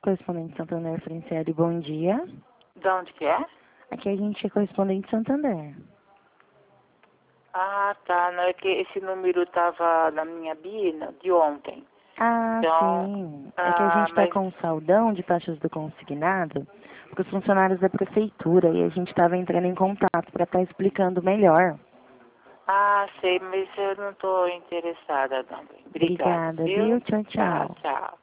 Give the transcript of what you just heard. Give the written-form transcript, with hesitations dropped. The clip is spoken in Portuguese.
Correspondente Santander Franciele, bom dia. De onde que é? Aqui a gente é correspondente Santander. Ah, tá. Não é que esse número tava na minha bina de ontem. Ah, Então, sim. É que a gente está mas... com um saldão de taxas do consignado para os funcionários da prefeitura e a gente estava entrando em contato para estar explicando melhor. Ah, sei, mas eu não tô interessada, não. Obrigada, Obrigada, viu? viu? Tchau, Tá, tchau. tchau.